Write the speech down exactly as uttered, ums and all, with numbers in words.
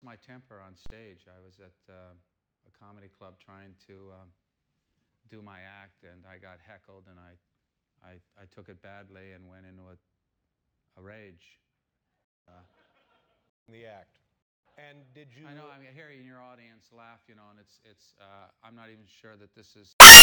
my temper on stage. I was at uh, a comedy club trying to um, do my act, and I got heckled, and I, I, I took it badly and went into a, a rage. Uh, the act. And did you... I know, I mean, hearing your audience laugh, you know, and it's, it's uh, I'm not even sure that this is